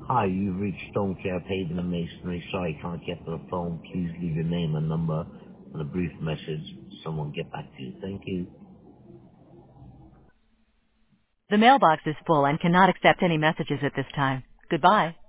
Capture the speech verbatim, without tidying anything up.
Hi, you've reached Stonecare Paving and Masonry. Sorry, I can't get to the phone. Please leave your name and number and a brief message. Someone get back to you. Thank you. The mailbox is full and cannot accept any messages at this time. Goodbye.